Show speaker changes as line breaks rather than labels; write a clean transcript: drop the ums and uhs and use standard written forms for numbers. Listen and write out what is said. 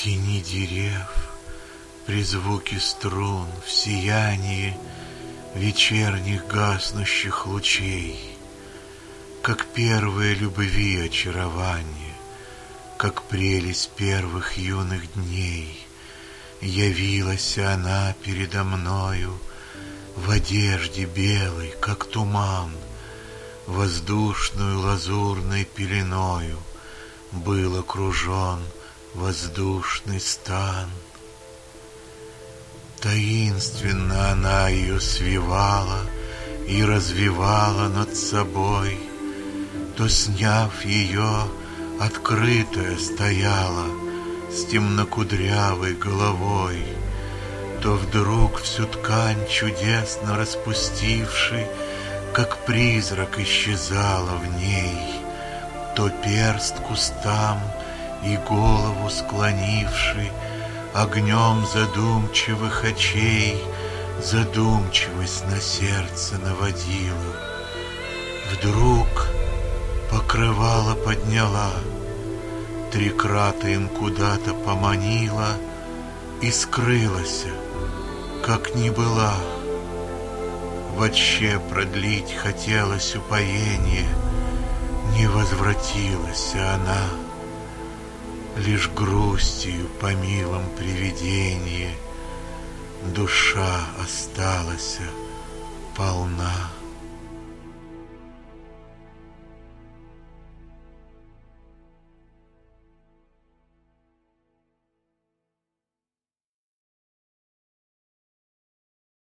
тени дерев, при звуке струн, в сиянии вечерних гаснущих лучей, как первые любви очарование, как прелесть первых юных дней, явилась она передо мною в одежде белой, как туман, воздушную лазурной пеленою был окружен воздушный стан. Таинственно она ее свивала и развивала над собой, то, сняв ее, открытая стояла с темнокудрявой головой, то вдруг всю ткань чудесно распустивши, как призрак исчезала в ней, то перст кустам и голову склонивши, огнем задумчивых очей задумчивость на сердце наводила. Вдруг покрывало подняла, трикрата им куда-то поманила и скрылась, как ни была. Вообще продлить хотелось упоение, не возвратилась она, лишь грустью по милом привидении душа осталась полна.